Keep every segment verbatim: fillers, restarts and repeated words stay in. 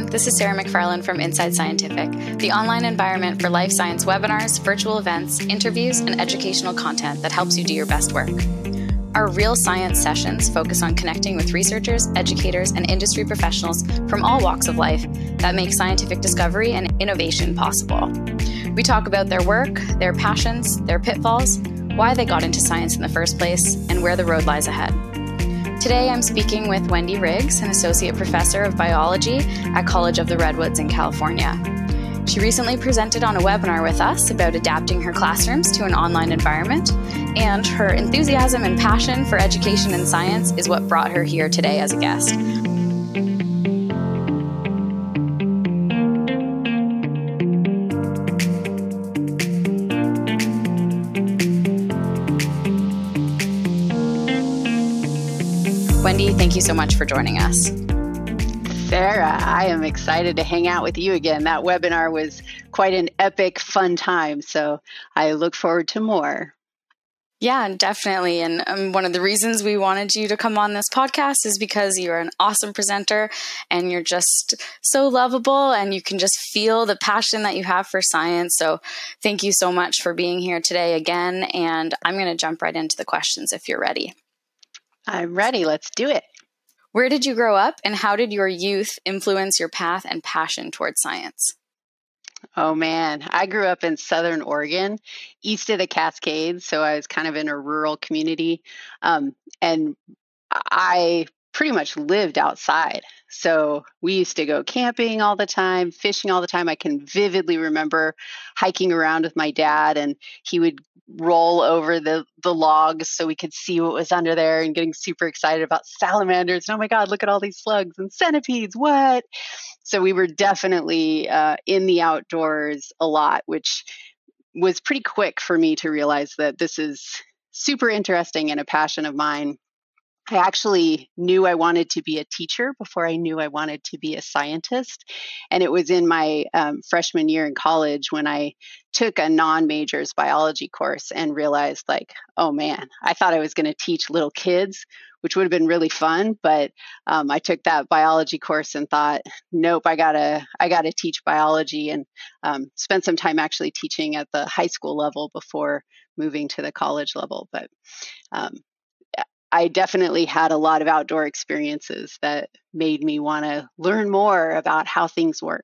everyone. This is Sarah McFarlane from Inside Scientific, the online environment for life science webinars, virtual events, interviews, and educational content that helps you do your best work. Our Real Science sessions focus on connecting with researchers, educators, and industry professionals from all walks of life that make scientific discovery and innovation possible. We talk about their work, their passions, their pitfalls, why they got into science in the first place, and where the road lies ahead. Today, I'm speaking with Wendy Riggs, an associate professor of biology at College of the Redwoods in California. She recently presented on a webinar with us about adapting her classrooms to an online environment, and her enthusiasm and passion for education and science is what brought her here today as a guest. Wendy, thank you so much for joining us. Sarah, I am excited to hang out with you again. That webinar was quite an epic, fun time, so I look forward to more. Yeah, definitely. And um, one of the reasons we wanted you to come on this podcast is because you're an awesome presenter and you're just so lovable and you can just feel the passion that you have for science. So thank you so much for being here today again. And I'm going to jump right into the questions if you're ready. I'm ready. Let's do it. Where did you grow up and how did your youth influence your path and passion towards science? Oh man, I grew up in Southern Oregon, east of the Cascades. So I was kind of in a rural community. Um, and I pretty much lived outside. So we used to go camping all the time, fishing all the time. I can vividly remember hiking around with my dad, and he would roll over the, the logs so we could see what was under there and getting super excited about salamanders. And oh my God, look at all these slugs and centipedes. What? So we were definitely uh, in the outdoors a lot, which was pretty quick for me to realize that this is super interesting and a passion of mine. I actually knew I wanted to be a teacher before I knew I wanted to be a scientist. And it was in my um, freshman year in college when I took a non-majors biology course and realized like, oh man, I thought I was going to teach little kids, which would have been really fun. But um, I took that biology course and thought, nope, I gotta, I gotta teach biology, and um, spent some time actually teaching at the high school level before moving to the college level. But um, I definitely had a lot of outdoor experiences that made me want to learn more about how things work.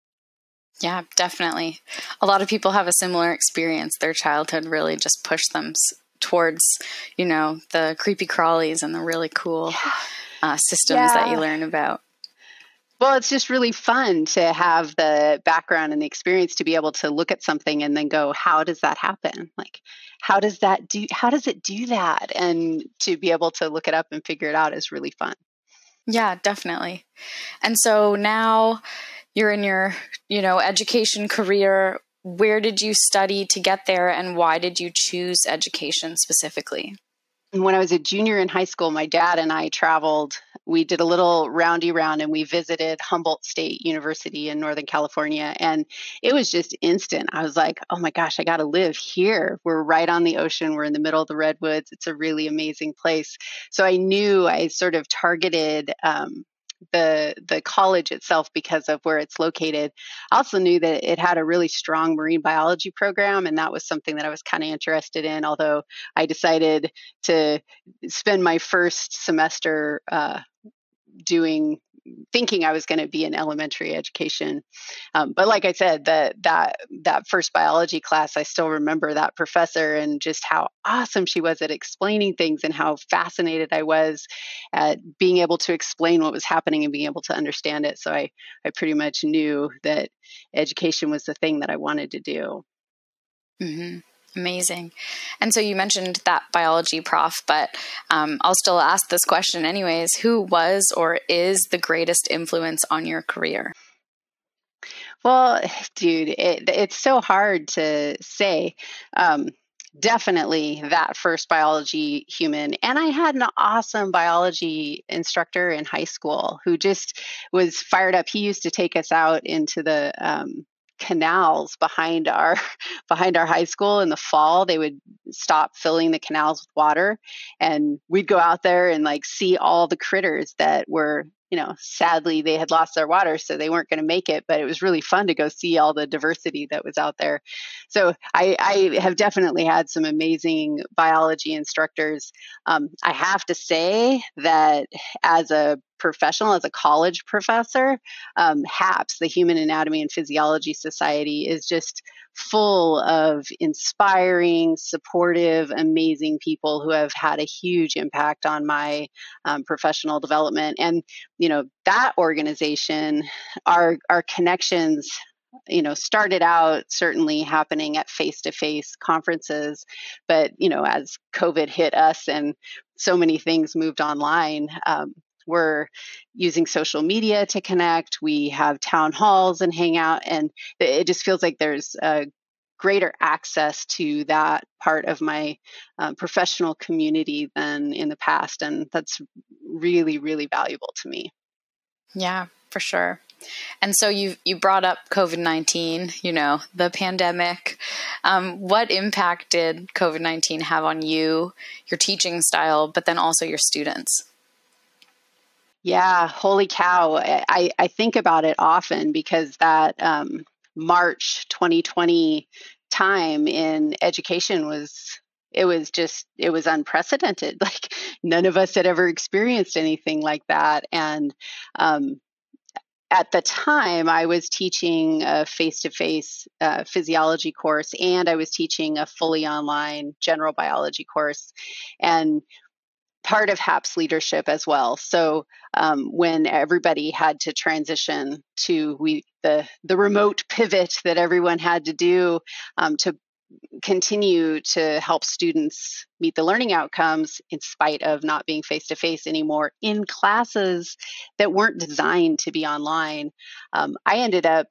Yeah, definitely. A lot of people have a similar experience. Their childhood really just pushed them towards, you know, the creepy crawlies and the really cool yeah. uh, systems yeah. that you learn about. Well, it's just really fun to have the background and the experience to be able to look at something and then go, how does that happen? Like, how does that do, how does it do that? And to be able to look it up and figure it out is really fun. Yeah, definitely. And so now you're in your, you know, education career. Where did you study to get there and why did you choose education specifically? When I was a junior in high school, my dad and I traveled. We did a little roundy round and we visited Humboldt State University in Northern California. And it was just instant. I was like, oh my gosh, I got to live here. We're right on the ocean. We're in the middle of the Redwoods. It's a really amazing place. So I knew I sort of targeted um, the the college itself because of where it's located. I also knew that it had a really strong marine biology program, and that was something that I was kind of interested in, although I decided to spend my first semester uh, doing thinking I was going to be in elementary education. Um, but like I said, that that that first biology class, I still remember that professor and just how awesome she was at explaining things and how fascinated I was at being able to explain what was happening and being able to understand it. So I, I pretty much knew that education was the thing that I wanted to do. Mm-hmm. Amazing. And so you mentioned that biology prof, but um, I'll still ask this question anyways. Who was or is the greatest influence on your career? Well, dude, it, it's so hard to say. Um, definitely that first biology human. And I had an awesome biology instructor in high school who just was fired up. He used to take us out into the um, canals behind our behind our high school in the fall. They would stop filling the canals with water, and we'd go out there and like see all the critters that were you know, sadly they had lost their water, so they weren't going to make it, but it was really fun to go see all the diversity that was out there. So I, I have definitely had some amazing biology instructors. Um, I have to say that as a professional, as a college professor, um, HAPS, the Human Anatomy and Physiology Society, is just full of inspiring, supportive, amazing people who have had a huge impact on my um, professional development. And, you know, that organization, our, our connections, you know, started out certainly happening at face-to-face conferences, but, you know, as COVID hit us and so many things moved online, um, we're using social media to connect. We have town halls and hang out, and it just feels like there's a greater access to that part of my um, professional community than in the past. And that's really, really valuable to me. Yeah, for sure. And so you you brought up COVID nineteen, you know, the pandemic. Um, what impact did COVID nineteen have on you, your teaching style, but then also your students? Yeah, holy cow. I, I think about it often because that um, March twenty twenty time in education was, it was just, it was unprecedented. Like none of us had ever experienced anything like that. And um, at the time, I was teaching a face-to-face uh, physiology course, and I was teaching a fully online general biology course. And part of HAPS leadership as well. So um, when everybody had to transition to we the the remote pivot that everyone had to do um, to continue to help students meet the learning outcomes in spite of not being face-to-face anymore in classes that weren't designed to be online, um, I ended up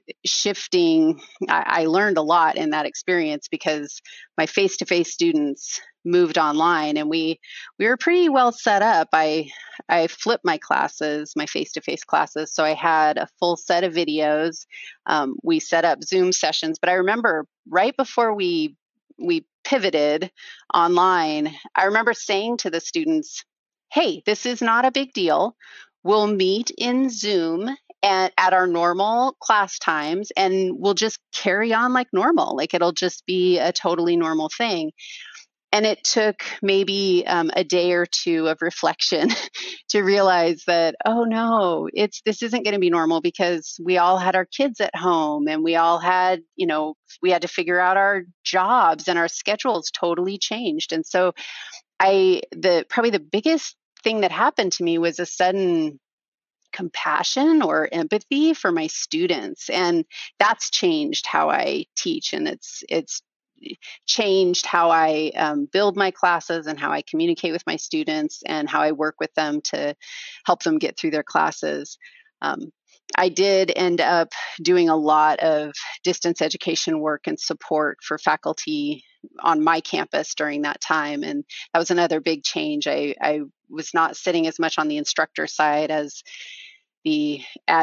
shifting. I, I learned a lot in that experience because my face-to-face students moved online, and we we were pretty well set up. I I flipped my classes, my face-to-face classes, so I had a full set of videos. Um, we set up Zoom sessions, but I remember right before we we pivoted online, I remember saying to the students, "Hey, this is not a big deal. We'll meet in Zoom at, at our normal class times, and we'll just carry on like normal. Like it'll just be a totally normal thing." And it took maybe um, a day or two of reflection to realize that, oh no, it's this isn't going to be normal because we all had our kids at home, and we all had, you know, we had to figure out our jobs, and our schedules totally changed. And so I, the probably the biggest thing that happened to me was a sudden compassion or empathy for my students, and that's changed how I teach, and it's it's changed how I um, build my classes and how I communicate with my students and how I work with them to help them get through their classes. Um, I did end up doing a lot of distance education work and support for faculty on my campus during that time, and that was another big change. I, I was not sitting as much on the instructor side as the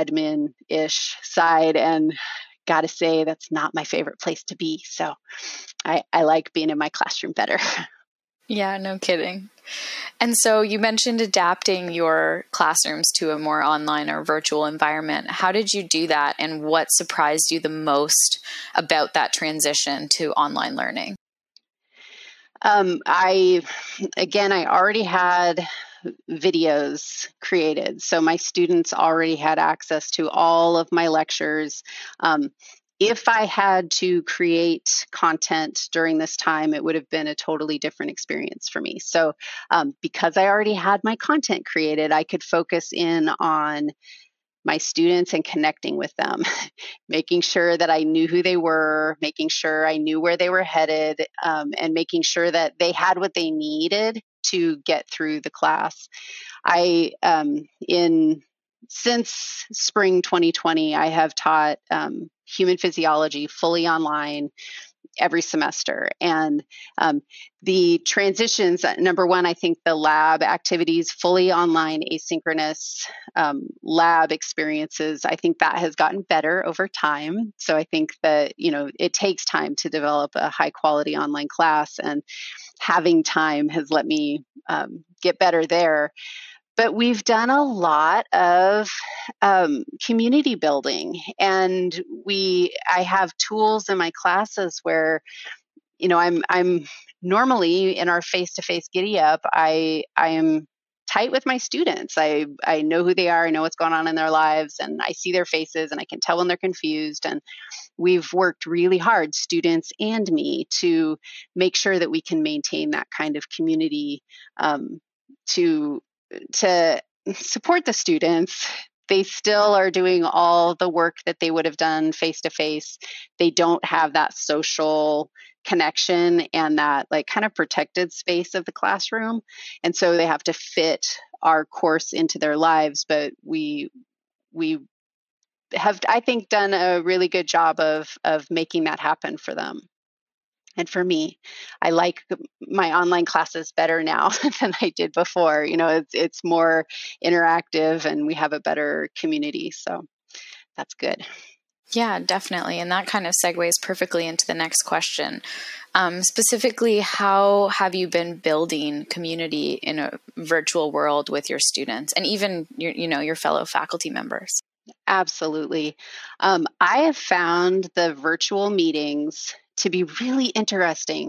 admin-ish side, and got to say that's not my favorite place to be. So I, I like being in my classroom better. Yeah, no kidding. And so you mentioned adapting your classrooms to a more online or virtual environment. How did you do that, and what surprised you the most about that transition to online learning? Um, I, again, I already had videos created. So my students already had access to all of my lectures. Um, if I had to create content during this time, it would have been a totally different experience for me. So um, because I already had my content created, I could focus in on my students and connecting with them, making sure that I knew who they were, making sure I knew where they were headed, um, and making sure that they had what they needed to get through the class. I, um, in since spring twenty twenty, I have taught um, human physiology fully online every semester. And um, the transitions, number one, I think the lab activities, fully online, asynchronous um, lab experiences, I think that has gotten better over time. So I think that, you know, it takes time to develop a high quality online class, and having time has let me um, get better there. but we've done a lot of um, community building, and we I have tools in my classes where, you know, I'm I'm normally in our face-to-face giddy up, I I am tight with my students. I I know who they are, I know what's going on in their lives, and I see their faces and I can tell when they're confused. And we've worked really hard, students and me, to make sure that we can maintain that kind of community, um, to to support the students. They still are doing all the work that they would have done face to face. They don't have that social connection and that like kind of protected space of the classroom. And so they have to fit our course into their lives. But we we have, I think, done a really good job of of making that happen for them. And for me, I like my online classes better now than I did before. You know, it's it's more interactive and we have a better community. So that's good. Yeah, definitely. And that kind of segues perfectly into the next question. Um, specifically, how have you been building community in a virtual world with your students and even your, you know, your fellow faculty members? Absolutely. Um, I have found the virtual meetings to be really interesting.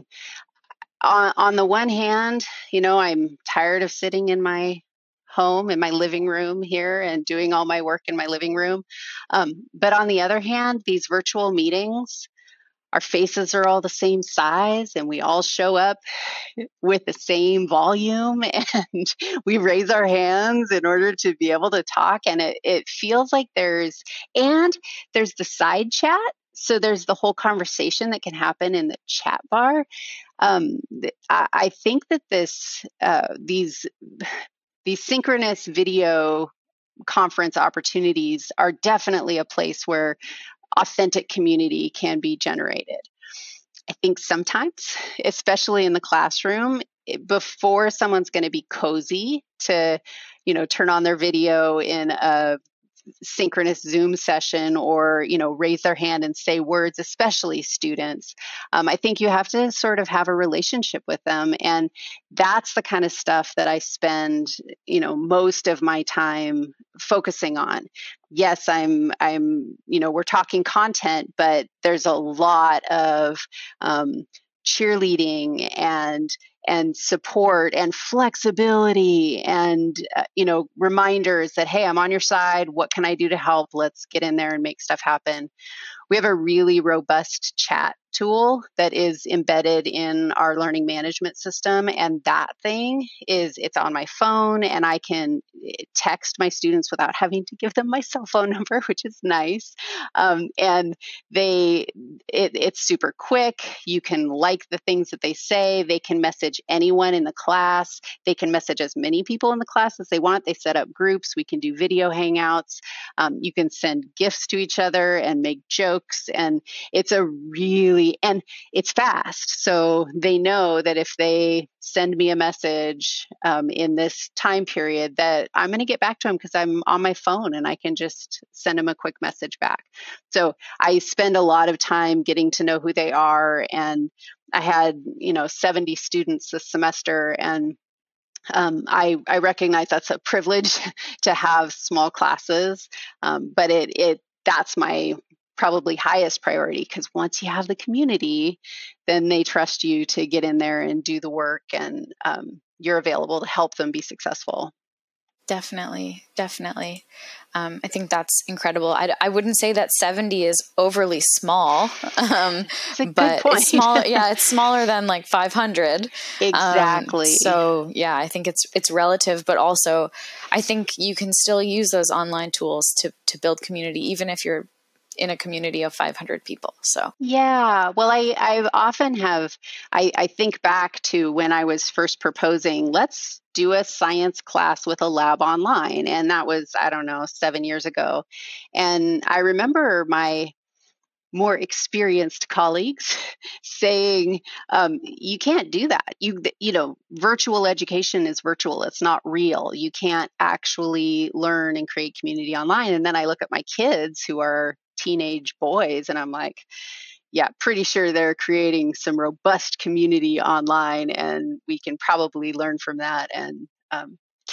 On, on the one hand, you know, I'm tired of sitting in my home, in my living room here, and doing all my work in my living room. Um, but on the other hand, these virtual meetings, our faces are all the same size and we all show up with the same volume and we raise our hands in order to be able to talk. And it, it feels like there's, and there's the side chat. So there's the whole conversation that can happen in the chat bar. Um, I, I think that this, uh, these, these synchronous video conference opportunities are definitely a place where authentic community can be generated. I think sometimes, especially in the classroom, before someone's going to be cozy to, you know, turn on their video in a synchronous Zoom session or, you know, raise their hand and say words, especially students. Um, I think you have to sort of have a relationship with them. And that's the kind of stuff that I spend, you know, most of my time focusing on. Yes, I'm, I'm, you know, we're talking content, but there's a lot of um, cheerleading and and support and flexibility and, uh, you know, reminders that, hey, I'm on your side. What can I do to help? Let's get in there and make stuff happen. We have a really robust chat tool that is embedded in our learning management system. And that thing is, it's on my phone and I can text my students without having to give them my cell phone number, which is nice. Um, and they, it, it's super quick. You can like the things that they say. They can message anyone in the class. They can message as many people in the class as they want. They set up groups. We can do video hangouts. Um, you can send gifts to each other and make jokes. And it's a really, and it's fast. So they know that if they send me a message um, in this time period that I'm going to get back to them because I'm on my phone and I can just send them a quick message back. So I spend a lot of time getting to know who they are. And I had, you know, seventy students this semester, and Um, I, I recognize that's a privilege to have small classes, um, but it, it that's my probably highest priority, because once you have the community, then they trust you to get in there and do the work, and um, you're available to help them be successful. Definitely, definitely. Um, I think that's incredible. I, I wouldn't say that seventy is overly small, um, It's a good but point. it's small. Yeah, it's smaller than like five hundred. Exactly. Um, so yeah, I think it's it's relative, but also I think you can still use those online tools to to build community, even if you're in a community of five hundred people. So Yeah, well, I I often have I, I think back to when I was first proposing, let's do a science class with a lab online, and that was, I don't know, seven years ago. And I remember my more experienced colleagues saying, um, "You can't do that. You you know, virtual education is virtual. It's not real. You can't actually learn and create community online." And then I look at my kids who are teenage boys, and I'm like, yeah, pretty sure they're creating some robust community online, and we can probably learn from that and um,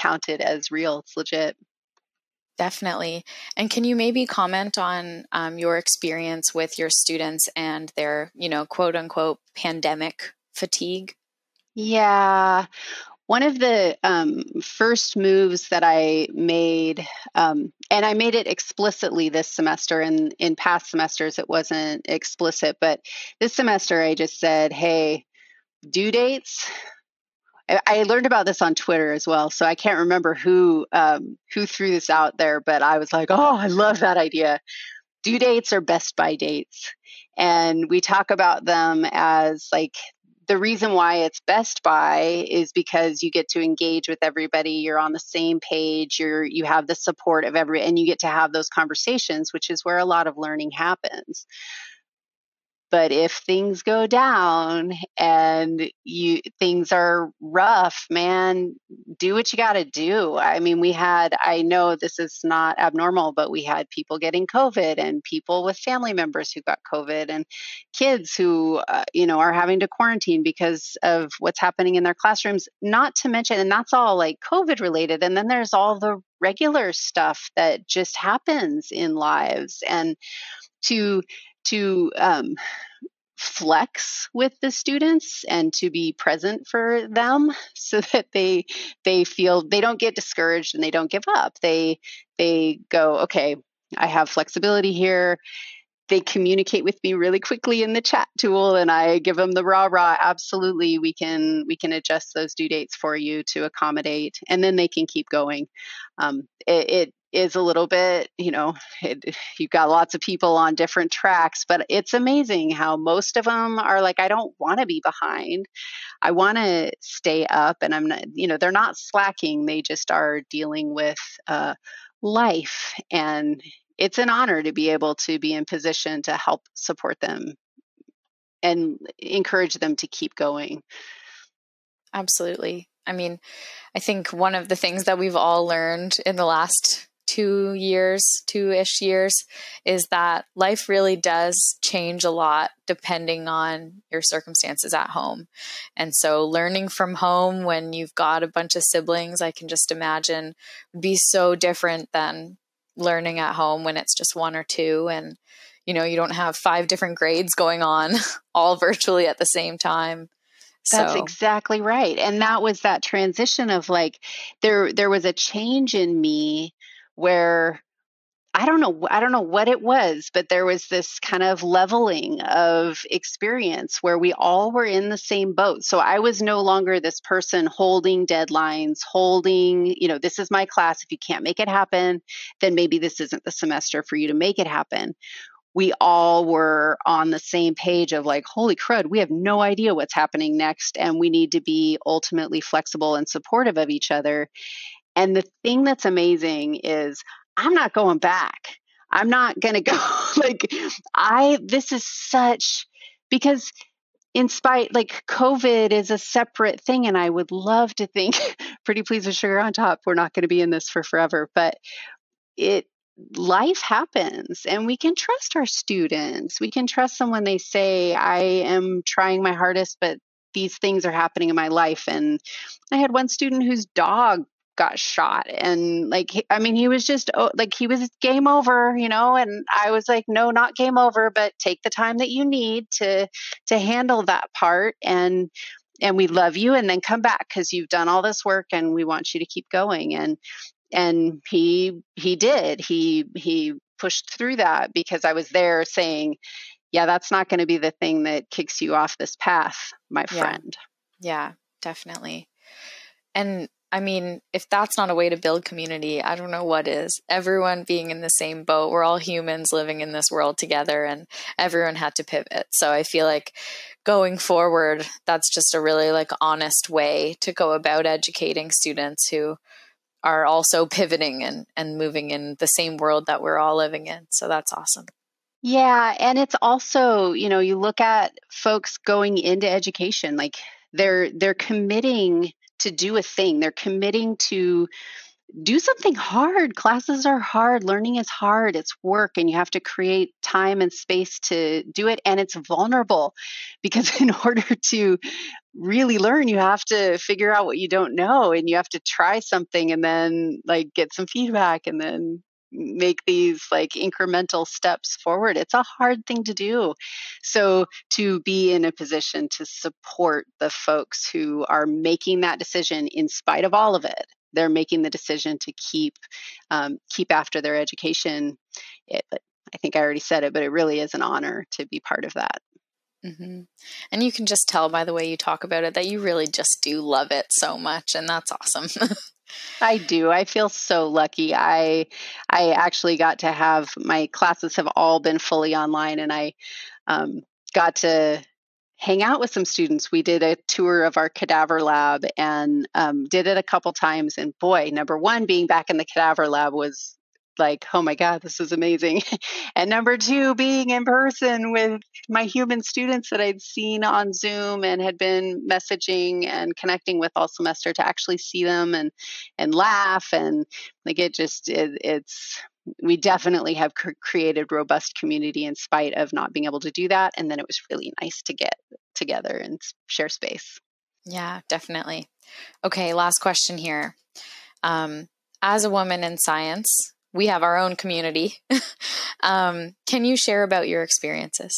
counted as real. It's legit. Definitely. And can you maybe comment on um, your experience with your students and their, you know, quote unquote pandemic fatigue? Yeah. One of the um, first moves that I made, um, and I made it explicitly this semester, and in past semesters it wasn't explicit, but this semester I just said, hey, due dates. I, I learned about this on Twitter as well, so I can't remember who um, who threw this out there, but I was like, oh, I love that idea. Due dates are best by dates. And we talk about them as like the reason why it's best by is because you get to engage with everybody. You're on the same page. You're you have the support of every, and you get to have those conversations, which is where a lot of learning happens. But if things go down and you things are rough, man, do what you got to do. I mean, we had, I know this is not abnormal, but we had people getting COVID and people with family members who got COVID and kids who, uh, you know, are having to quarantine because of what's happening in their classrooms, not to mention, and that's all like COVID related. And then there's all the regular stuff that just happens in lives. And to, to, um, flex with the students and to be present for them so that they they feel they don't get discouraged and they don't give up. They they go, okay, I have flexibility here. They communicate with me really quickly in the chat tool and I give them the rah rah. Absolutely, we can we can adjust those due dates for you to accommodate, and then they can keep going. Um, it, it is a little bit, you know, it, you've got lots of people on different tracks, but it's amazing how most of them are like, I don't want to be behind. I want to stay up, and I'm not, you know, they're not slacking. They just are dealing with uh, life, and it's an honor to be able to be in position to help support them and encourage them to keep going. Absolutely. I mean, I think one of the things that we've all learned in the last two years, two-ish years, is that life really does change a lot depending on your circumstances at home. And so learning from home when you've got a bunch of siblings, I can just imagine would be so different than learning at home when it's just one or two. And, you know, you don't have five different grades going on all virtually at the same time. That's So exactly right. And that was that transition of like, there, there was a change in me where I don't know, I don't know what it was, but there was this kind of leveling of experience where we all were in the same boat. So I was no longer this person holding deadlines, holding, you know, this is my class. If you can't make it happen, then maybe this isn't the semester for you to make it happen. We all were on the same page of like, holy crud, we have no idea what's happening next. And we need to be ultimately flexible and supportive of each other. And the thing that's amazing is I'm not going back. I'm not going to go like I, this is such, because in spite, like COVID is a separate thing. And I would love to think pretty please with sugar on top, we're not going to be in this for forever, but it, life happens and we can trust our students. We can trust them when they say, I am trying my hardest, but these things are happening in my life. And I had one student whose dog got shot, and like, I mean, he was just oh, like, he was game over, you know, and I was like, no, not game over, but take the time that you need to, to handle that part. And, and we love you, and then come back because you've done all this work and we want you to keep going. And and he he did he he pushed through that because I was there saying, yeah, that's not going to be the thing that kicks you off this path, my yeah, friend. yeah, definitely. And I mean, if that's not a way to build community, I don't know what is. Everyone being in the same boat, we're all humans living in this world together, and everyone had to pivot. So I feel like going forward, that's just a really like honest way to go about educating students who are also pivoting and, and moving in the same world that we're all living in. So that's awesome. Yeah. And it's also, you know, you look at folks going into education, like they're they're committing to do a thing. They're committing to do something hard. Classes are hard. Learning is hard. It's work, and you have to create time and space to do it. And it's vulnerable because in order to really learn, you have to figure out what you don't know, and you have to try something and then like get some feedback and then make these like incremental steps forward. It's a hard thing to do. So to be in a position to support the folks who are making that decision in spite of all of it, they're making the decision to keep um, keep after their education. It, I think I already said it, but it really is an honor to be part of that. Mm-hmm. And you can just tell by the way you talk about it that you really just do love it so much, and that's awesome. I do. I feel so lucky. I I actually got to have my classes have all been fully online, and I um, got to hang out with some students. We did a tour of our cadaver lab and um, did it a couple times. And boy, number one, being back in the cadaver lab was like, oh my God, this is amazing. And number two, being in person with my human students that I'd seen on Zoom and had been messaging and connecting with all semester, to actually see them and and laugh. And like it just, it, it's, we definitely have cr- created robust community in spite of not being able to do that. And then it was really nice to get together and share space. Yeah, definitely. Okay, last question here. Um, as a woman in science, we have our own community. um, can you share about your experiences?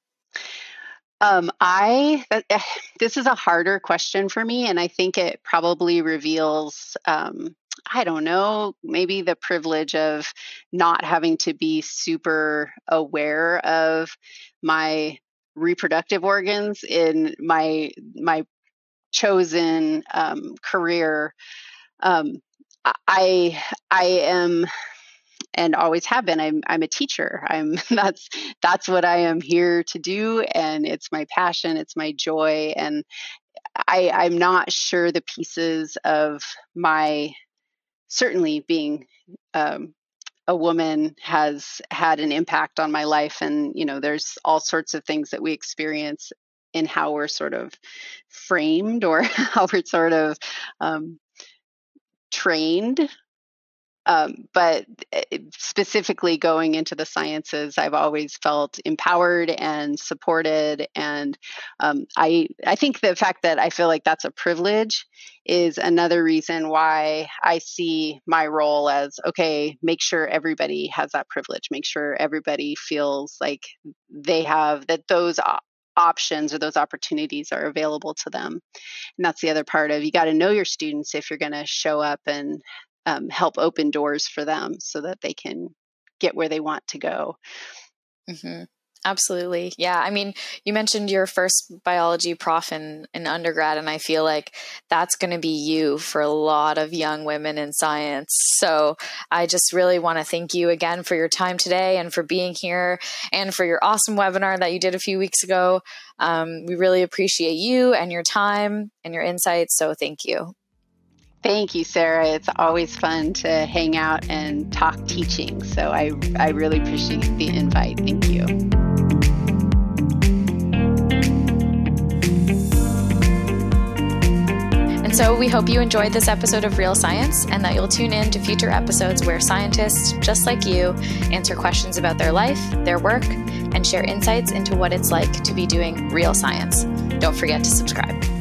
Um, I, uh, this is a harder question for me, and I think it probably reveals, um, I don't know, maybe the privilege of not having to be super aware of my reproductive organs in my, my chosen, um, career. Um, I, I am, and always have been. I'm I'm a teacher. I'm that's that's what I am here to do, and it's my passion, it's my joy, and I I'm not sure the pieces of my certainly being um, a woman has had an impact on my life, and you know there's all sorts of things that we experience in how we're sort of framed or how we're sort of um, trained. Um, but specifically going into the sciences, I've always felt empowered and supported. And um, I, I think the fact that I feel like that's a privilege is another reason why I see my role as, okay, make sure everybody has that privilege. Make sure everybody feels like they have, that those op- options or those opportunities are available to them. And that's the other part of, you got to know your students if you're going to show up and Um, help open doors for them so that they can get where they want to go. Mm-hmm. Absolutely. Yeah. I mean, you mentioned your first biology prof in, in undergrad, and I feel like that's going to be you for a lot of young women in science. So I just really want to thank you again for your time today and for being here and for your awesome webinar that you did a few weeks ago. Um, we really appreciate you and your time and your insights. So thank you. Thank you, Sarah. It's always fun to hang out and talk teaching. So I, I really appreciate the invite. Thank you. And so we hope you enjoyed this episode of Real Science, and that you'll tune in to future episodes where scientists just like you answer questions about their life, their work, and share insights into what it's like to be doing real science. Don't forget to subscribe.